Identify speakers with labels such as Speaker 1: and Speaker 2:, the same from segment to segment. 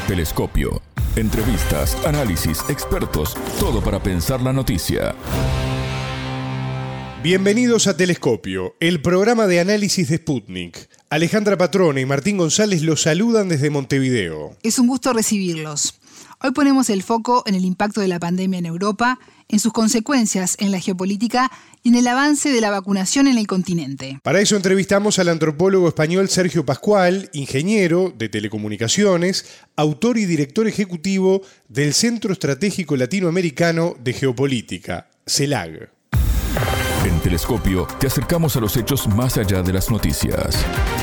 Speaker 1: Telescopio. Entrevistas, análisis, expertos, todo para pensar la noticia.
Speaker 2: Bienvenidos a Telescopio, el programa de análisis de Sputnik. Alejandra Patrone y Martín González los saludan desde Montevideo.
Speaker 3: Es un gusto recibirlos. Hoy ponemos el foco en el impacto de la pandemia en Europa, en sus consecuencias en la geopolítica y en el avance de la vacunación en el continente.
Speaker 2: Para eso entrevistamos al antropólogo español Sergio Pascual, ingeniero de telecomunicaciones, autor y director ejecutivo del Centro Estratégico Latinoamericano de Geopolítica, CELAG.
Speaker 1: En Telescopio te acercamos a los hechos más allá de las noticias.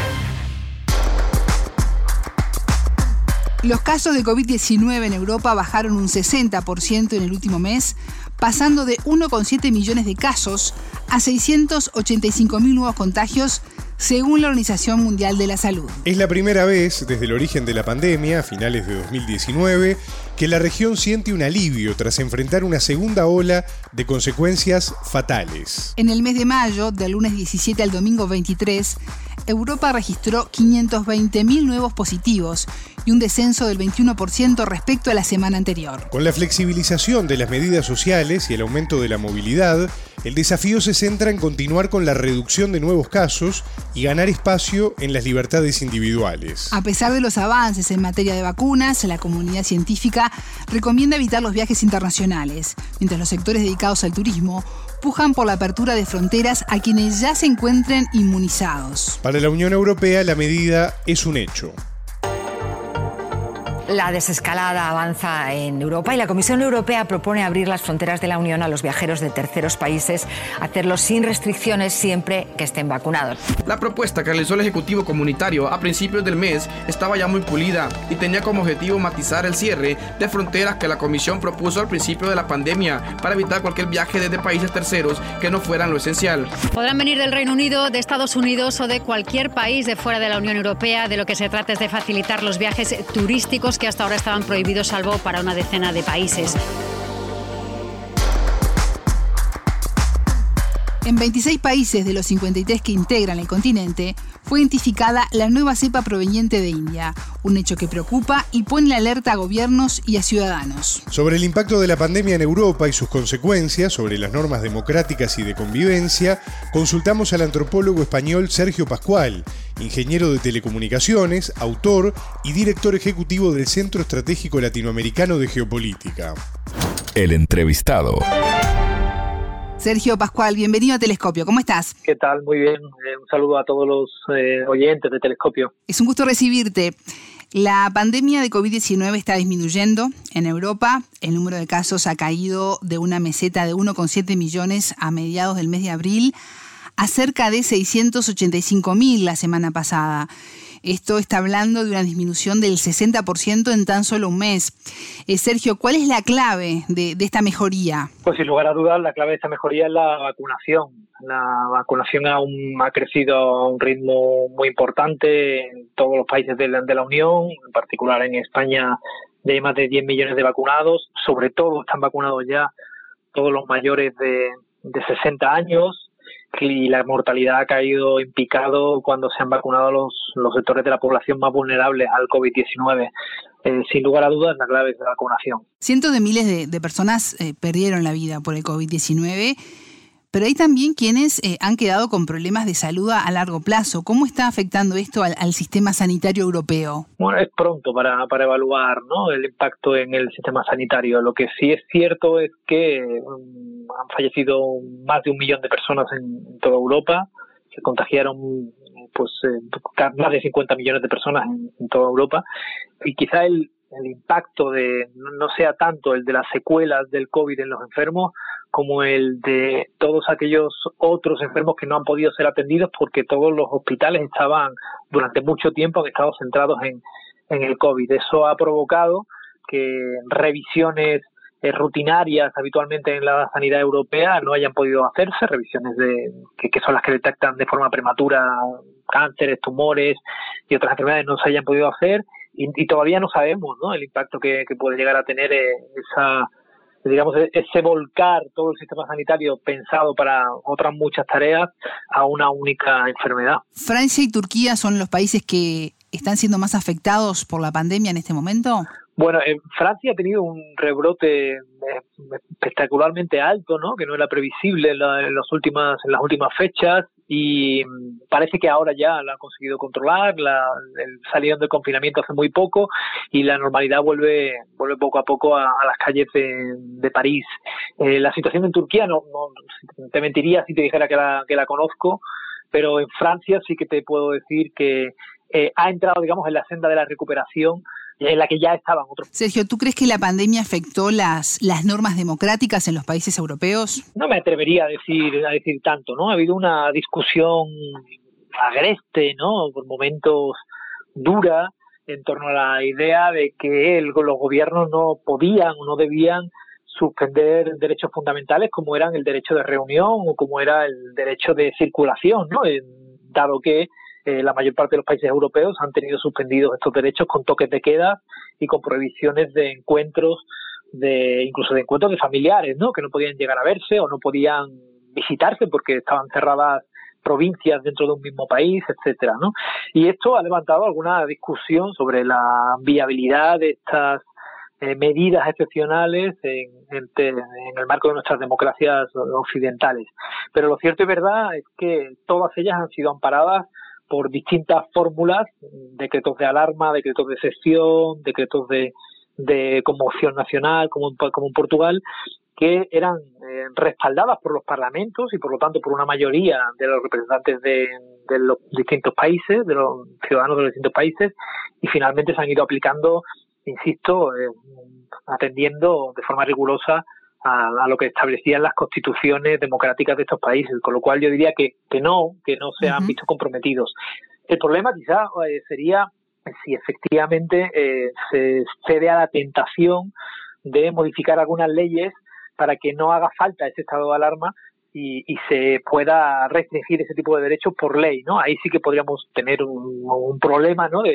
Speaker 3: Los casos de COVID-19 en Europa bajaron un 60% en el último mes, pasando de 1,7 millones de casos a 685.000 nuevos contagios, según la Organización Mundial de la Salud.
Speaker 2: Es la primera vez desde el origen de la pandemia, a finales de 2019, que la región siente un alivio tras enfrentar una segunda ola de consecuencias fatales.
Speaker 3: En el mes de mayo, del lunes 17 al domingo 23, Europa registró 520.000 nuevos positivos y un descenso del 21% respecto a la semana anterior.
Speaker 2: Con la flexibilización de las medidas sociales y el aumento de la movilidad, el desafío se centra en continuar con la reducción de nuevos casos y ganar espacio en las libertades individuales.
Speaker 3: A pesar de los avances en materia de vacunas, la comunidad científica recomienda evitar los viajes internacionales, mientras los sectores dedicados al turismo pujan por la apertura de fronteras a quienes ya se encuentren inmunizados.
Speaker 2: Para la Unión Europea, la medida es un hecho.
Speaker 4: La desescalada avanza en Europa y la Comisión Europea propone abrir las fronteras de la Unión a los viajeros de terceros países, hacerlo sin restricciones siempre que estén vacunados.
Speaker 5: La propuesta que realizó el Ejecutivo Comunitario a principios del mes estaba ya muy pulida y tenía como objetivo matizar el cierre de fronteras que la Comisión propuso al principio de la pandemia para evitar cualquier viaje desde países terceros que no fueran lo esencial.
Speaker 6: Podrán venir del Reino Unido, de Estados Unidos o de cualquier país de fuera de la Unión Europea. De lo que se trata es de facilitar los viajes turísticos que hasta ahora estaban prohibidos salvo para una decena de países.
Speaker 3: En 26 países de los 53 que integran el continente, fue identificada la nueva cepa proveniente de India, un hecho que preocupa y pone en alerta a gobiernos y a ciudadanos.
Speaker 2: Sobre el impacto de la pandemia en Europa y sus consecuencias sobre las normas democráticas y de convivencia, consultamos al antropólogo español Sergio Pascual, ingeniero de telecomunicaciones, autor y director ejecutivo del Centro Estratégico Latinoamericano de Geopolítica.
Speaker 1: El entrevistado.
Speaker 3: Sergio Pascual, bienvenido a Telescopio. ¿Cómo estás?
Speaker 7: ¿Qué tal? Muy bien. Un saludo a todos los oyentes de Telescopio.
Speaker 3: Es un gusto recibirte. La pandemia de COVID-19 está disminuyendo en Europa. El número de casos ha caído de una meseta de 1,7 millones a mediados del mes de abril a cerca de 685.000 la semana pasada. Esto está hablando de una disminución del 60% en tan solo un mes. Sergio, ¿cuál es la clave de esta mejoría?
Speaker 7: Pues sin lugar a dudas, la clave de esta mejoría es la vacunación. La vacunación aún ha crecido a un ritmo muy importante en todos los países de la Unión, en particular en España ya hay más de 10 millones de vacunados. Sobre todo están vacunados ya todos los mayores de 60 años. Y la mortalidad ha caído en picado cuando se han vacunado los sectores de la población más vulnerables al COVID-19. Sin lugar a dudas, la clave es la vacunación.
Speaker 3: Cientos de miles de personas perdieron la vida por el COVID-19, pero hay también quienes han quedado con problemas de salud a largo plazo. ¿Cómo está afectando esto al sistema sanitario europeo?
Speaker 7: Bueno, es pronto para evaluar, ¿no?, el impacto en el sistema sanitario. Lo que sí es cierto es que han fallecido más de 1 millón de personas en toda Europa. Se contagiaron más de 50 millones de personas en toda Europa. Y quizá el impacto no sea tanto el de las secuelas del COVID en los enfermos como el de todos aquellos otros enfermos que no han podido ser atendidos porque todos los hospitales estaban durante mucho tiempo han estado centrados en el COVID. Eso ha provocado que revisiones rutinarias habitualmente en la sanidad europea no hayan podido hacerse, revisiones que son las que detectan de forma prematura cánceres, tumores y otras enfermedades no se hayan podido hacer y todavía no sabemos, ¿no?, el impacto que puede llegar a tener ese volcar todo el sistema sanitario pensado para otras muchas tareas a una única enfermedad.
Speaker 3: Francia y Turquía son los países que están siendo más afectados por la pandemia en este momento?
Speaker 7: Bueno, Francia ha tenido un rebrote espectacularmente alto, ¿no? Que no era previsible en las últimas fechas, y parece que ahora ya la han conseguido controlar. Salieron del confinamiento hace muy poco y la normalidad vuelve poco a poco a las calles de París. La situación en Turquía no te mentiría si te dijera que la conozco, pero en Francia sí que te puedo decir que ha entrado, digamos, en la senda de la recuperación en la que ya estaban otros.
Speaker 3: Sergio, ¿tú crees que la pandemia afectó las normas democráticas en los países europeos?
Speaker 7: No me atrevería a decir tanto, ¿no? Ha habido una discusión agreste, ¿no? Por momentos dura, en torno a la idea de que los gobiernos no podían o no debían suspender derechos fundamentales como eran el derecho de reunión o como era el derecho de circulación, ¿no? Dado que la mayor parte de los países europeos han tenido suspendidos estos derechos con toques de queda y con prohibiciones de encuentros, incluso de encuentros de familiares, ¿no? Que no podían llegar a verse o no podían visitarse porque estaban cerradas provincias dentro de un mismo país, etcétera, ¿no? Y esto ha levantado alguna discusión sobre la viabilidad de estas medidas excepcionales en el marco de nuestras democracias occidentales. Pero lo cierto y verdad es que todas ellas han sido amparadas por distintas fórmulas, decretos de alarma, decretos de excepción, decretos de conmoción nacional, como en Portugal, que eran respaldadas por los parlamentos y por lo tanto por una mayoría de los representantes de los distintos países, de los ciudadanos de los distintos países, y finalmente se han ido aplicando, insisto, atendiendo de forma rigurosa a lo que establecían las constituciones democráticas de estos países, con lo cual yo diría que no se han visto comprometidos. El problema quizá sería si efectivamente se cede a la tentación de modificar algunas leyes para que no haga falta ese estado de alarma y se pueda restringir ese tipo de derechos por ley, ¿no? Ahí sí que podríamos tener un problema, ¿no?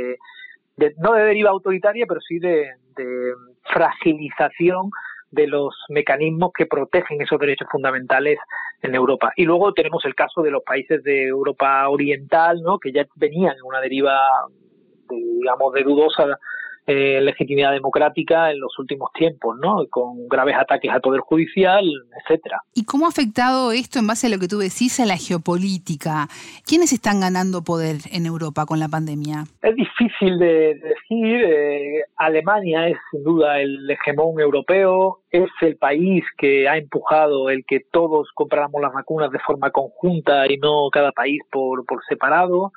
Speaker 7: No de deriva autoritaria, pero sí de fragilización de los mecanismos que protegen esos derechos fundamentales en Europa. Y luego tenemos el caso de los países de Europa Oriental, ¿no? Que ya venían en una deriva, digamos, de dudosa legitimidad democrática en los últimos tiempos, ¿no? Con graves ataques al Poder Judicial, etcétera.
Speaker 3: ¿Y cómo ha afectado esto, en base a lo que tú decís, a la geopolítica? ¿Quiénes están ganando poder en Europa con la pandemia?
Speaker 7: Es difícil de decir. Alemania es sin duda el hegemón europeo, es el país que ha empujado el que todos compráramos las vacunas de forma conjunta y no cada país por separado.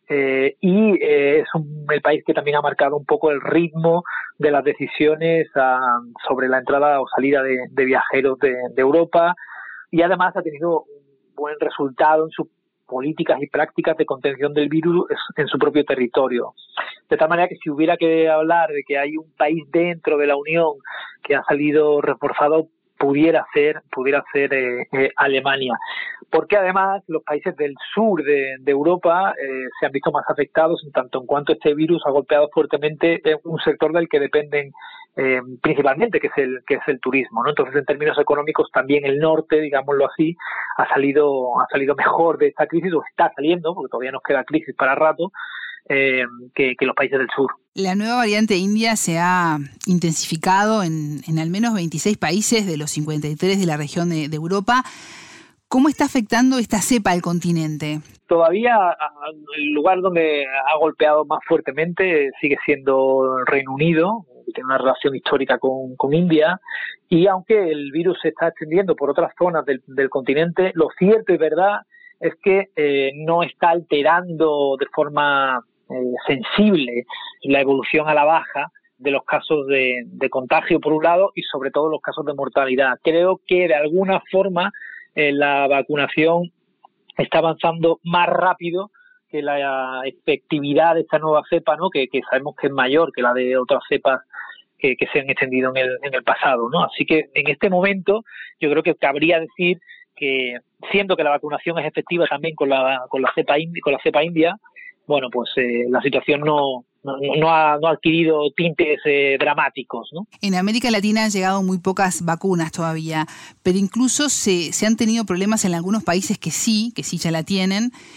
Speaker 7: Y es el país que también ha marcado un poco el ritmo de las decisiones sobre la entrada o salida de viajeros de Europa, y además ha tenido un buen resultado en sus políticas y prácticas de contención del virus en su propio territorio. De tal manera que si hubiera que hablar de que hay un país dentro de la Unión que ha salido reforzado, pudiera ser Alemania, porque además los países del sur de Europa se han visto más afectados en tanto en cuanto este virus ha golpeado fuertemente un sector del que dependen principalmente, que es el turismo, ¿no? Entonces, en términos económicos, también el norte, digámoslo así, ha salido mejor de esta crisis, o está saliendo, porque todavía nos queda crisis para rato, que los países del sur.
Speaker 3: La nueva variante india se ha intensificado en al menos 26 países de los 53 de la región de Europa. ¿Cómo está afectando esta cepa al continente?
Speaker 7: Todavía el lugar donde ha golpeado más fuertemente sigue siendo el Reino Unido, que tiene una relación histórica con India, y aunque el virus se está extendiendo por otras zonas del continente, lo cierto y verdad es que no está alterando de forma sensible la evolución a la baja de los casos de contagio por un lado y sobre todo los casos de mortalidad. Creo que de alguna forma la vacunación está avanzando más rápido que la efectividad de esta nueva cepa, ¿no? Que sabemos que es mayor que la de otras cepas que se han extendido en el pasado, ¿no? Así que en este momento yo creo que cabría decir que, siendo que la vacunación es efectiva también con la cepa india, bueno, pues la situación no ha adquirido tintes dramáticos, ¿no?
Speaker 3: En América Latina han llegado muy pocas vacunas todavía, pero incluso se han tenido problemas en algunos países que sí ya la tienen.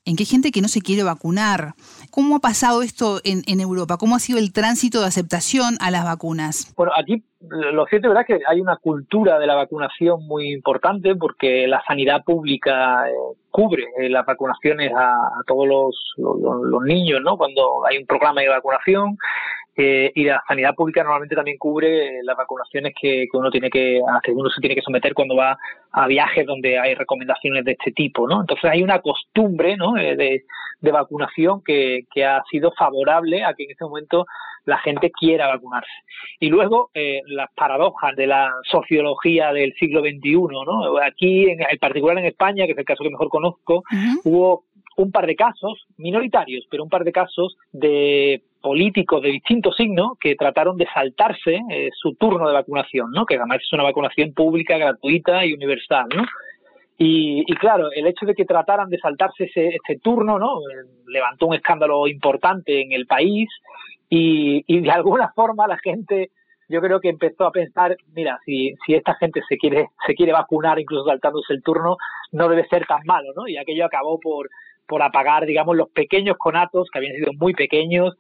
Speaker 3: en que hay gente que no se quiere vacunar. ¿Cómo ha pasado esto en Europa? ¿Cómo ha sido el tránsito de aceptación a las vacunas?
Speaker 7: Bueno, aquí lo cierto es verdad que hay una cultura de la vacunación muy importante porque la sanidad pública cubre las vacunaciones a todos los niños, ¿no? Cuando hay un programa de vacunación, y la sanidad pública normalmente también cubre las vacunaciones que uno tiene a que uno se tiene que someter cuando va a viajes donde hay recomendaciones de este tipo, ¿no? Entonces hay una costumbre, ¿no? de vacunación que ha sido favorable a que en este momento la gente quiera vacunarse. Y luego las paradojas de la sociología del siglo XXI, ¿no? Aquí, en particular en España, que es el caso que mejor conozco, hubo un par de casos, minoritarios, pero un par de casos de políticos de distintos signos que trataron de saltarse su turno de vacunación, ¿no? Que además es una vacunación pública, gratuita y universal, ¿no? Y claro, el hecho de que trataran de saltarse este turno, ¿no? Levantó un escándalo importante en el país y de alguna forma la gente, yo creo que empezó a pensar, mira, si esta gente se quiere vacunar incluso saltándose el turno, no debe ser tan malo, ¿no? Y aquello acabó por apagar, digamos, los pequeños conatos, que habían sido muy pequeños,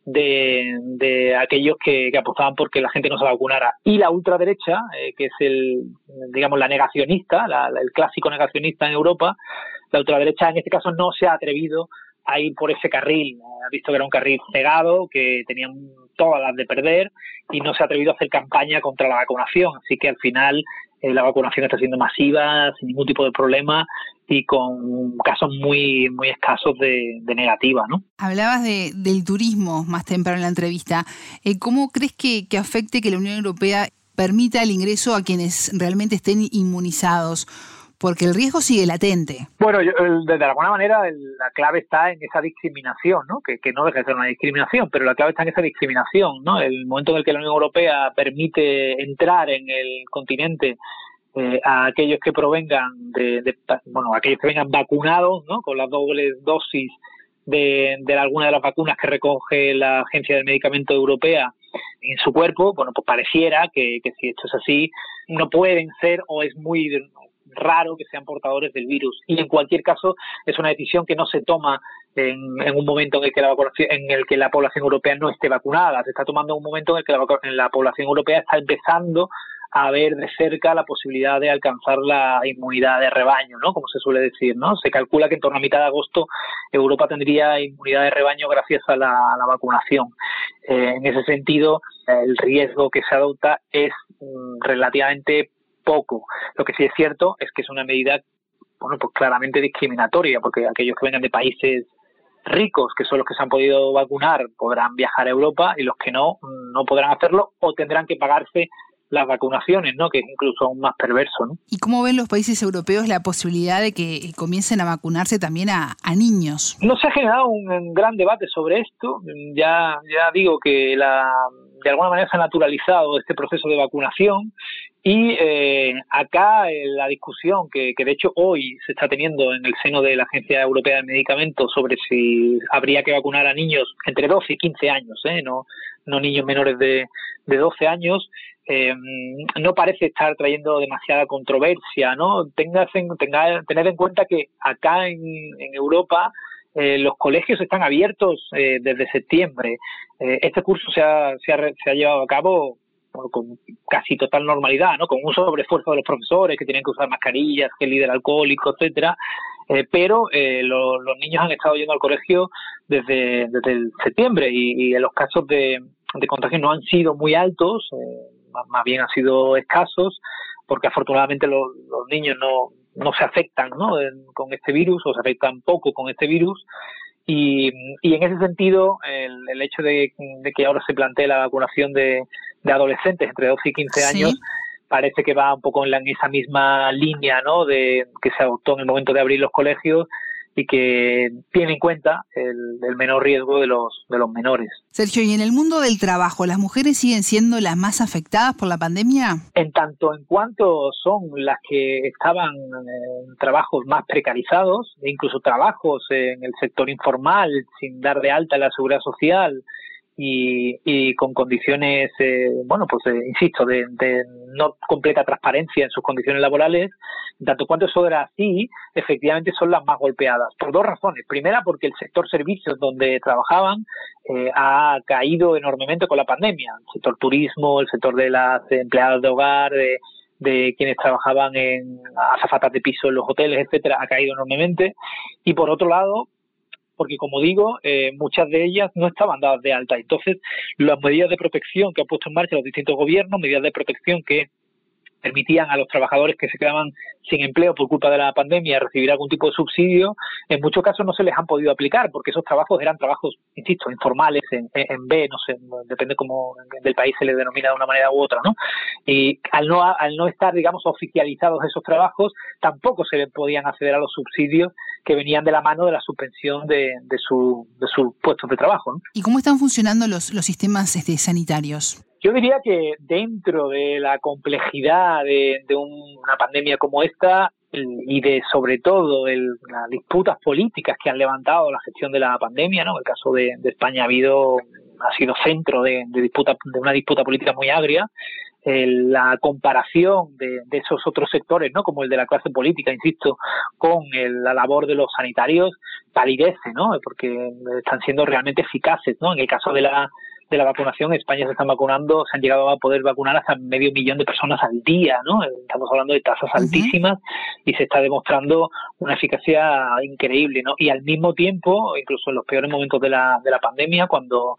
Speaker 7: de aquellos que apostaban por que la gente no se vacunara. Y la ultraderecha, que es la negacionista, el clásico negacionista en Europa, la ultraderecha en este caso no se ha atrevido a ir por ese carril. Ha visto que era un carril cegado, que tenían todas las de perder y no se ha atrevido a hacer campaña contra la vacunación. Así que al final la vacunación está siendo masiva, sin ningún tipo de problema y con casos muy muy escasos de negativa, ¿no?
Speaker 3: Hablabas del turismo más temprano en la entrevista. ¿Cómo crees que afecte que la Unión Europea permita el ingreso a quienes realmente estén inmunizados? Porque el riesgo sigue latente.
Speaker 7: Bueno, de alguna manera la clave está en esa discriminación, ¿no? Que no deja de ser una discriminación, pero la clave está en esa discriminación, ¿no? El momento en el que la Unión Europea permite entrar en el continente a aquellos que provengan aquellos que vengan vacunados, ¿no? Con las dobles dosis de alguna de las vacunas que recoge la Agencia del Medicamento Europea en su cuerpo, bueno, pues pareciera que si esto es así, no pueden ser o es muy raro que sean portadores del virus. Y en cualquier caso es una decisión que no se toma en un momento en el que la población europea no esté vacunada. Se está tomando en un momento en el que la población europea está empezando a ver de cerca la posibilidad de alcanzar la inmunidad de rebaño, ¿no? Como se suele decir, ¿no? Se calcula que en torno a mitad de agosto Europa tendría inmunidad de rebaño gracias a la vacunación. En ese sentido, el riesgo que se adopta es relativamente poco. Lo que sí es cierto es que es una medida, bueno, pues claramente discriminatoria, porque aquellos que vengan de países ricos, que son los que se han podido vacunar, podrán viajar a Europa y los que no podrán hacerlo o tendrán que pagarse las vacunaciones, ¿no? Que es incluso aún más perverso, ¿no?
Speaker 3: ¿Y cómo ven los países europeos la posibilidad de que comiencen a vacunarse también a niños?
Speaker 7: No se ha generado un gran debate sobre esto. Ya digo que de alguna manera se ha naturalizado este proceso de vacunación y acá la discusión que de hecho hoy se está teniendo en el seno de la Agencia Europea del Medicamento sobre si habría que vacunar a niños entre 12 y 15 años, no niños menores de 12 años, no parece estar trayendo demasiada controversia, ¿no? Tener en cuenta que acá en Europa los colegios están abiertos desde septiembre. Este curso se ha llevado a cabo con casi total normalidad, ¿no? Con un sobreesfuerzo de los profesores que tienen que usar mascarillas, gel hidroalcohólico, etcétera. Pero los niños han estado yendo al colegio desde el septiembre y los casos de contagio no han sido muy altos, más bien han sido escasos, porque afortunadamente los niños no se afectan, ¿no? con este virus, o se afectan poco con este virus. Y en ese sentido, el hecho de que ahora se plantee la vacunación de adolescentes entre 12 y 15 años, sí, parece que va un poco en esa misma línea, ¿no? De que se adoptó en el momento de abrir los colegios y que tiene en cuenta el menor riesgo de los menores.
Speaker 3: Sergio, ¿y en el mundo del trabajo, las mujeres siguen siendo las más afectadas por la pandemia?
Speaker 7: En tanto en cuanto son las que estaban en trabajos más precarizados, incluso trabajos en el sector informal, sin dar de alta la seguridad social, y con condiciones, insisto, de no completa transparencia en sus condiciones laborales, tanto cuanto eso era así, efectivamente son las más golpeadas, por dos razones. Primera, porque el sector servicios donde trabajaban ha caído enormemente con la pandemia. El sector turismo, el sector de las empleadas de hogar, de quienes trabajaban en azafatas de piso en los hoteles, etcétera, ha caído enormemente. Y por otro lado, porque como digo, muchas de ellas no estaban dadas de alta. Entonces, las medidas de protección que han puesto en marcha los distintos gobiernos, medidas de protección que permitían a los trabajadores que se quedaban sin empleo por culpa de la pandemia recibir algún tipo de subsidio, en muchos casos no se les han podido aplicar, porque esos trabajos eran trabajos, insisto, informales, en B, no sé, depende cómo del país se les denomina de una manera u otra, ¿no? Y al no estar, digamos, oficializados esos trabajos, tampoco se les podían acceder a los subsidios que venían de la mano de la suspensión de sus puestos de trabajo, ¿no?
Speaker 3: ¿Y cómo están funcionando los sistemas sanitarios?
Speaker 7: Yo diría que dentro de la complejidad de una pandemia como esta y de sobre todo las disputas políticas que han levantado la gestión de la pandemia, ¿no? El caso de España ha sido centro de una disputa política muy agria. La comparación de esos otros sectores, ¿no? Como el de la clase política, insisto, con la labor de los sanitarios, palidece, ¿no? Porque están siendo realmente eficaces, ¿no? En el caso de la vacunación, en España se han llegado a poder vacunar hasta 500.000 de personas al día, ¿no? Estamos hablando de tasas altísimas y se está demostrando una eficacia increíble, ¿no? Y al mismo tiempo, incluso en los peores momentos de la pandemia, cuando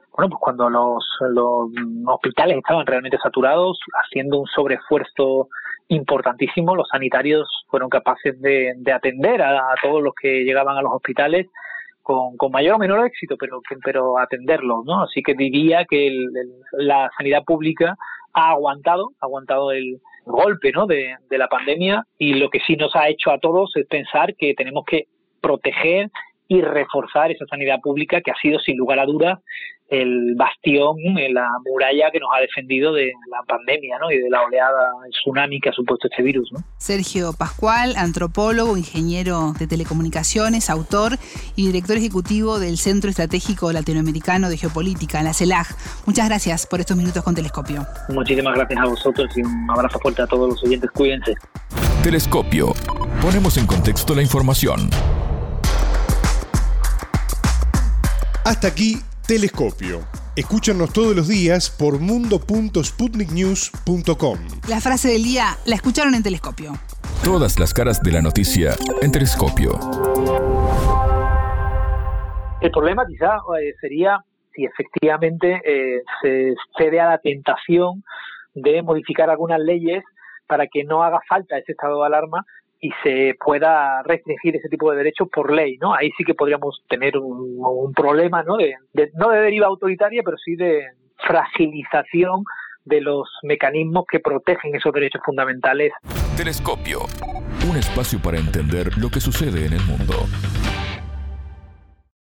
Speaker 7: los hospitales estaban realmente saturados, haciendo un sobreesfuerzo importantísimo, los sanitarios fueron capaces de atender a todos los que llegaban a los hospitales con mayor o menor éxito, pero atenderlos, ¿no? Así que diría que la sanidad pública ha aguantado el golpe, ¿no? de la pandemia, y lo que sí nos ha hecho a todos es pensar que tenemos que proteger y reforzar esa sanidad pública que ha sido, sin lugar a dudas, el bastión, la muralla que nos ha defendido de la pandemia, ¿no? Y de la oleada, el tsunami que ha supuesto este virus, ¿no?
Speaker 3: Sergio Pascual, antropólogo, ingeniero de telecomunicaciones, autor y director ejecutivo del Centro Estratégico Latinoamericano de Geopolítica, la CELAG. Muchas gracias por estos minutos con Telescopio.
Speaker 7: Muchísimas gracias a vosotros y un abrazo fuerte a todos los oyentes. Cuídense.
Speaker 1: Telescopio. Ponemos en contexto la información.
Speaker 2: Hasta aquí, Telescopio. Escúchanos todos los días por mundo.sputniknews.com.
Speaker 3: La frase del día la escucharon en Telescopio.
Speaker 1: Todas las caras de la noticia en Telescopio.
Speaker 7: El problema quizá sería si efectivamente se cede a la tentación de modificar algunas leyes para que no haga falta ese estado de alarma y se pueda restringir ese tipo de derechos por ley, ¿no? Ahí sí que podríamos tener un problema, ¿no? No de deriva autoritaria, pero sí de fragilización de los mecanismos que protegen esos derechos fundamentales.
Speaker 1: Telescopio. Un espacio para entender lo que sucede en el mundo.